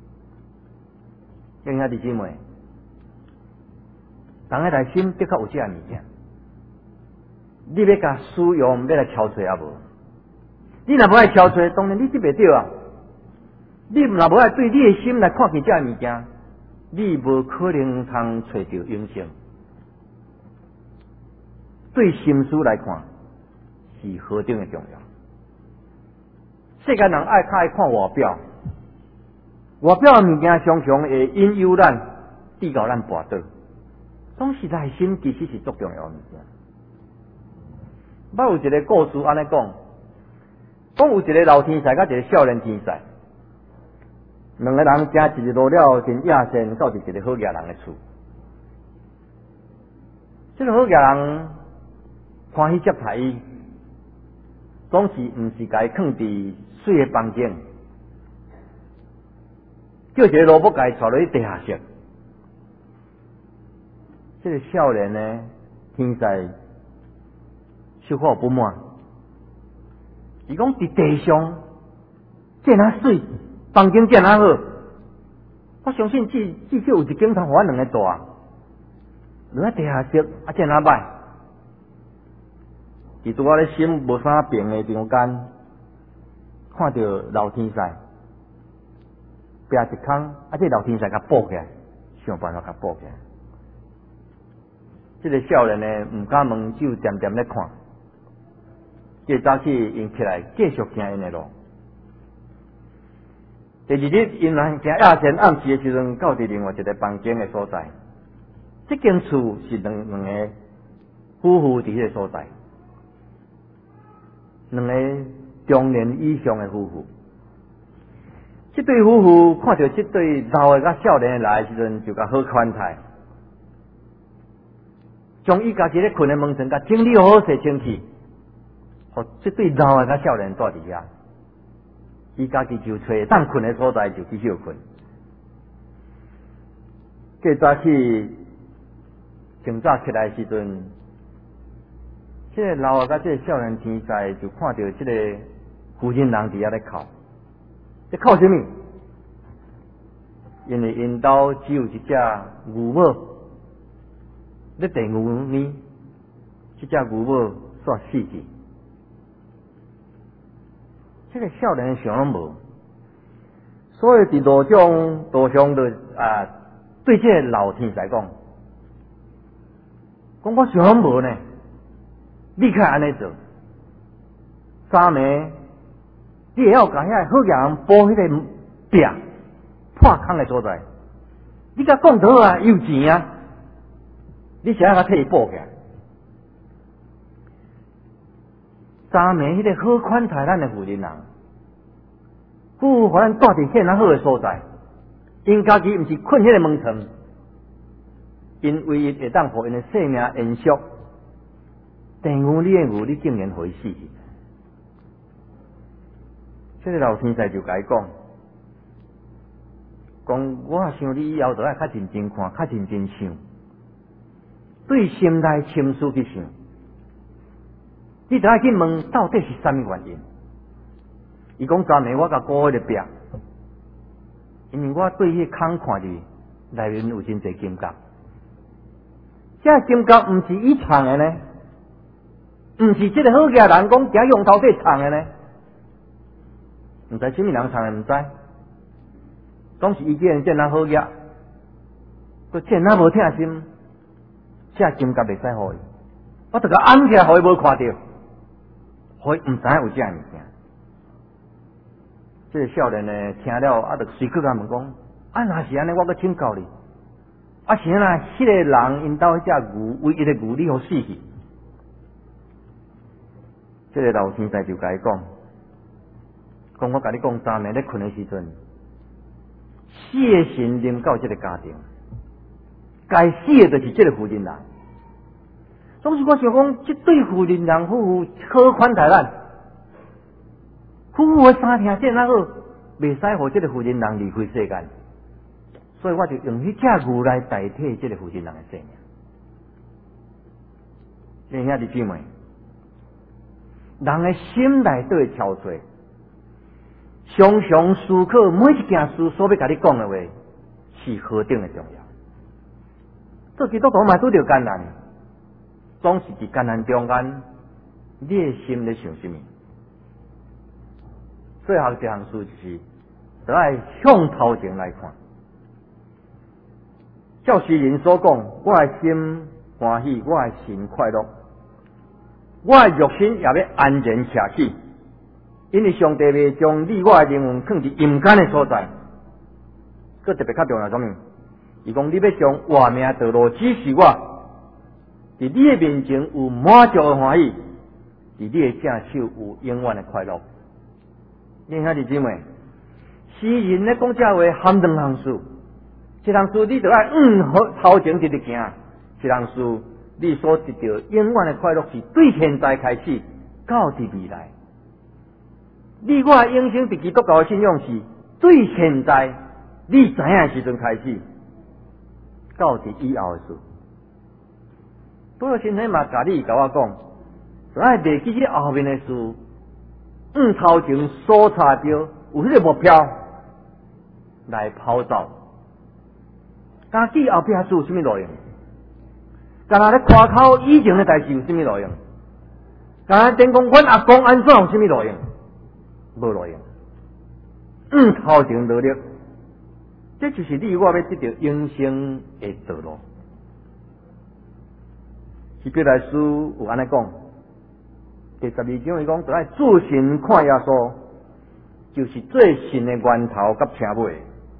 兄弟姊妹，人的内心的确有这物件，你要甲使用，要来敲出也无。你若无爱敲出，当然你得袂到啊。你若无爱对你的心来看见这物件，你无可能通找到永生。对心思来看，是何等的重要。世间人爱看外表，外表的物件常常会引诱咱，递到咱跋倒。总是内心其实是足重要的物件。捌有一个故事安尼讲有一个老天才甲一个少年天才，两个人行一日路了，真野线到一个好野人的厝。这个好野人欢喜接待伊，总是毋是甲伊放伫水的房间，叫一个萝卜甲伊带落去地下室。这个少年呢，天才小可不满，伊讲伫地上这哪水，房间这哪好，我相信至少有一间通互阮两个住，落在地下室这哪歹。伫拄仔咧心无啥平的中间，看到老天才劈一空，这老天才甲抱起来，想办法甲抱起来。这个少年呢，唔敢问，只有点点咧看。这早起因起来继续行因的路。第二日因行夜间暗时的时阵，到伫另外一个房间的所在。这间厝是两个夫妇伫迄个所在，两个中年以上的夫妇。这对夫妇看到这对老的甲少年来的时阵，就甲好款待。将伊家己咧困的门床，甲整理好势清气，互这对老的甲少年住伫遐，伊家己就找当困的所在就去休困。过早起清早起来的时阵，这个老的甲这个少年天才就看到这个负心人伫遐咧哭，在哭什么？因为因兜只有一只牛母。咧第5年，这只牛母煞死去。这个少年想拢无，所以伫路上就对这个老天才讲我想拢无呢，你较安尼做，三暝你会晓甲遐好人补迄个壁破空的所在，你甲讲倒啊，有钱啊！你想要甲替伊补起来，三暝迄个好款待咱的妇人人，互咱住伫遐好的所在，因家己毋是困迄个门床，因唯一会当互因的性命延续。第5年的牛，你竟然互伊死去。这个老天才就甲伊讲，我想你以后就要较认真看，较认真想。对心内情绪去想，你就要去问到底是啥物原因。伊讲昨暝我甲顾迄个壁，因为我对迄空看入内面有真侪金角，这金角毋是伊藏的呢，毋是这个好家人讲行用头底藏的呢，毋知什么人藏的，毋知，总是伊个人这样好家，佮这样无疼心。这金角袂使互伊，我就甲按起来，互伊无看到，互伊毋知影有这物件。这个少年呢，听了就随口甲问讲：若是安尼，我阁请教你， 啊，是啊，迄个人因兜迄只牛，唯一的牛，你互死去。这个老先生就甲伊讲我甲你讲3暝咧困的时阵，死的神临到这个家庭，该死的就是这个妇人人。总是我想讲，这对妇人人夫妇好款待咱，夫妇的三听这哪好，袂使互这个妇人人离开世间。所以我就用迄只牛来代替这个妇人人的性命。兄弟姊妹，人的心内底的憔悴，常常思考每一件事所要甲你讲的话，是何等的重要。做基督徒嘛，拄着艰难，总是伫艰难中间，你的心咧想什么？最后一项事就是，就爱向头前来看。照诗人所讲，我的心欢喜，我的心快乐，我的肉身也要安然栖起，因为上帝未将你我的灵魂放伫阴间的所在。佮特别较重要什么？伊讲你要将活命道路指示我，伫你的面前有满足的欢喜，伫你的正手有永远的快乐。兄弟姊妹，诗人咧讲这话含两项事。一项事你就爱头前直直行，一项事你所得到永远的快乐是对现在开始到伫未来。你我的永生伫基督教的信仰是对现在你知影的时阵开始到伫以后的事。保罗先生嘛甲你甲我讲，就爱袂记起后面的事，头前所查到有迄个目标来跑走。敢记后壁事有什么路用？敢若咧夸口以前的代志有什么路用？敢若电讲阮阿公安怎有什么路用？无路用。头前努力，这就是你我要得到永生的道路。希伯来书有安尼讲，第12章伊讲，就爱自信看耶稣，就是最信的源头甲车尾。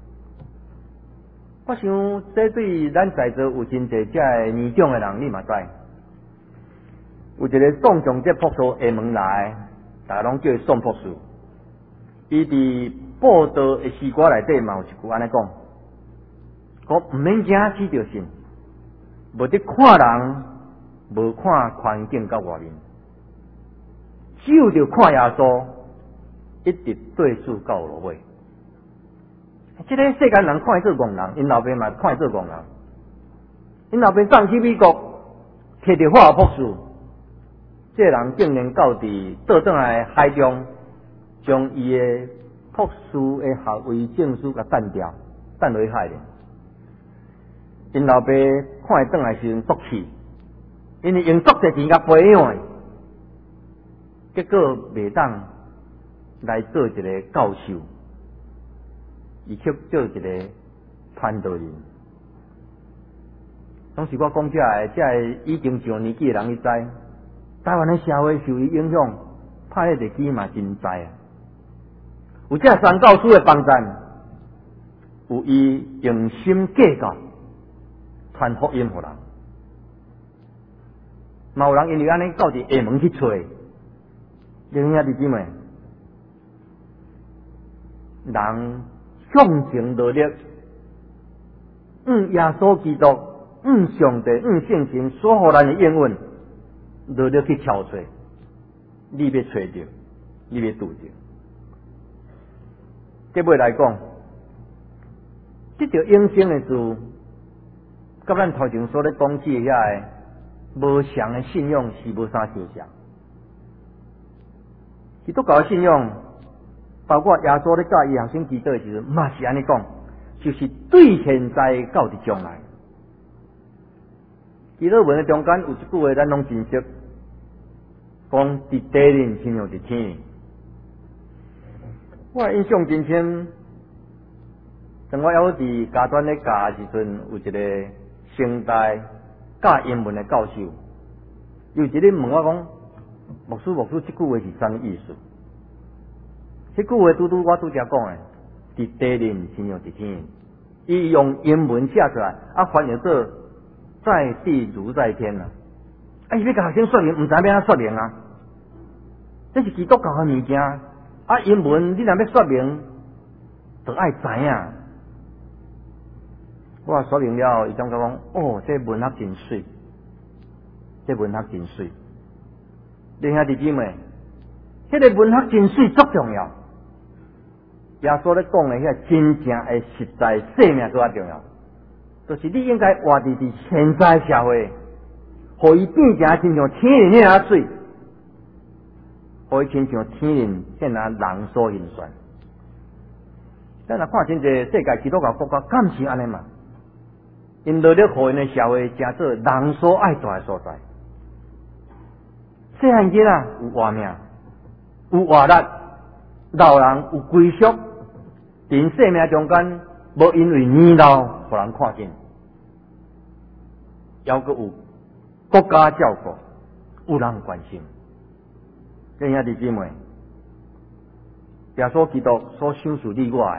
我想，这对咱在座有真侪这的年长的人，你嘛知。有一个宋仲节博士下门来，大家拢叫伊宋博士。伊伫报道的诗歌内底嘛有一句安尼讲：，讲毋免惊死着信，无得看人，无看环境甲外面，只有着看耶稣，一直对视到落尾。这个世间人看伊做戆人，因老爸嘛看伊做戆人。因老爸送去美国，摕着化学博士，这个人竟然到伫倒转来海中，将伊的博士的学位证书甲弹掉，弹落去海里。因老爸看伊转来时阵作气，因为用足侪钱甲培养，结果袂当来做一个教授。伊去做一个传道人，拢是我讲这已经上年纪的人，伊知台湾的社会受伊影响，拍迄日记嘛真知啊。有这宣教师的帮赞，有伊用心计较传福音互人，嘛有人因为安尼到伫下门去找，兄弟姊妹，人。向前努力，耶稣基督，上帝，圣神所予咱的应允，努力去敲找，你要找到，你要拄着。结尾来讲，这条永生的事，甲咱头前所咧讲起遐个无常的信仰是无啥相像。基督教的信仰。包括耶稣咧教伊学生祈祷的时阵，嘛是安尼讲，就是对现在到伫将来。基督文的中间有一句话，咱拢真熟，讲伫地人亲像伫天。我印象真深，当我还伫家专咧教的时阵，有一个清代教英文的教授，有一日问我讲，牧师，这句话是啥物意思？这句话拄我拄则讲诶，伫地人亲像伫天。 伊用英文写出来，翻译做在地如在天啊！伊要甲学生说明，毋知要安说明啊！这是基督教的物件，英文你若要说明，就爱知影。我说明了，伊感觉讲，这文学真水，这文学真水。弟兄姊妹，这个文学真水足重要。耶稣咧讲的遐真正的实在生命更加重要，就是你应该活伫现在社会，互伊变成亲像天灵迄样水，互伊亲像天灵迄样人所形选。咱若看真侪世界基督教国家，敢是安尼嘛？因努力互因的社会成做人所爱住的所在。细汉囡仔有活命，有活力，老人有归宿。伫生命中间，无因为年老互人看见，还阁有国家照顾，有人关心。弟兄姊妹，耶稣基督所想述你我的，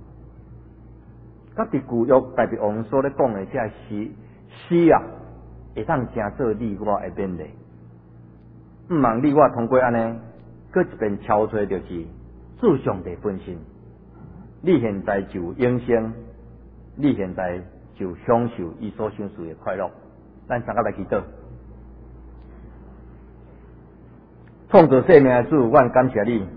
甲伫旧约大卫王所咧讲的这诗啊，会当成做你我的勉励。毋茫你我通过安尼，搁一遍敲出就是主上帝本身。你现在就永生，你现在就享受伊所享受的快乐。咱大家来祈祷。创造生命的主，阮感谢你，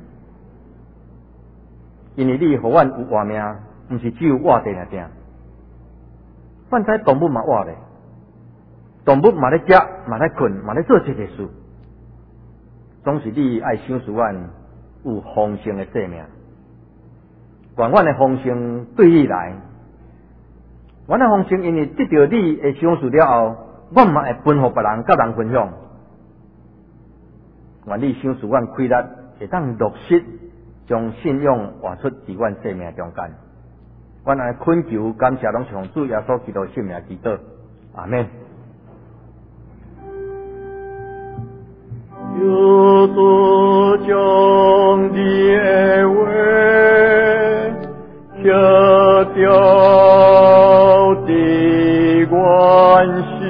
因为你互阮有活命，毋是只有活地尔定。阮知动物嘛活咧，动物嘛咧食，嘛咧困，嘛咧做这些事，总是你爱享受阮有丰盛的生命。愿阮的丰盛对你来，阮的丰盛因为得到你的享受了后，阮嘛会分互别人，甲人分享。愿你享受阮开力，会当落实，将信仰活出伫阮生命中间。阮爱恳求感谢，拢是奉主耶稣基督圣名祈祷，阿门。 有所将的话。下掉的关心，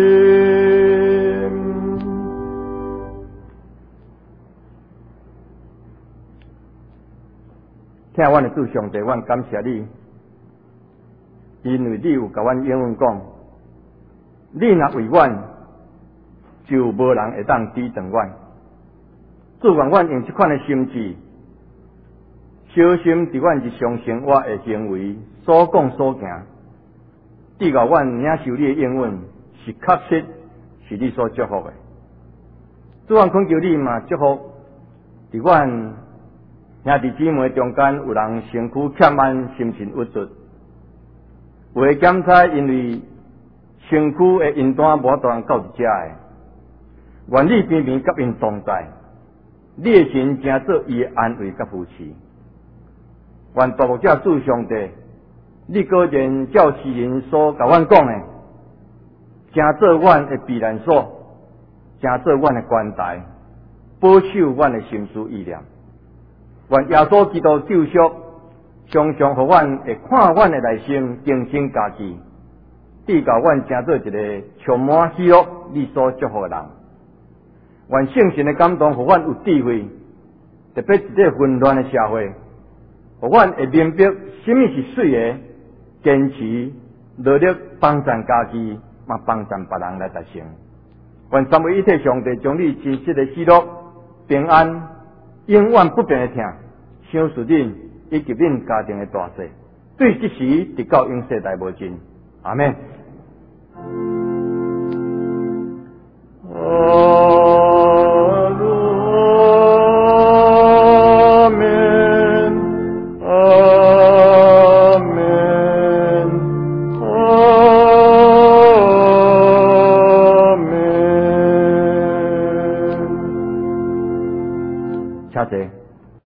听阮的主上帝，阮感谢你，因为你有甲阮应允讲，你若为阮，就无人会当抵挡阮。祝愿阮用这款的心志。小心伫阮日常生活的行为所讲所行，至到阮领受你的应允，是确实是你所祝福的。主愿恳求你嘛祝福，伫阮兄弟姊妹中间有人身躯欠安，心情郁卒，为检查因为身躯的因端无当到伫遮的，愿你偏偏甲因同在，你的神成做伊的安慰甲扶持。愿大牧者主上帝，你果然照世人所甲阮讲的，成做阮的避难所，成做阮的关台，保守阮的心思意念。愿耶稣基督救赎，常常互阮会看阮的内心更新家己，至到阮成做一个充满喜乐你所祝福的人。愿圣神的感动，互阮有智慧，特别一个混乱的社会。互阮会明白什么是水的，坚持努力帮助家己，嘛帮助别人来达成。愿三位一体上帝将你真实的喜乐、平安、永远不变的疼，享受恁以及恁家庭的大小，对即时直到永世代无尽。阿门。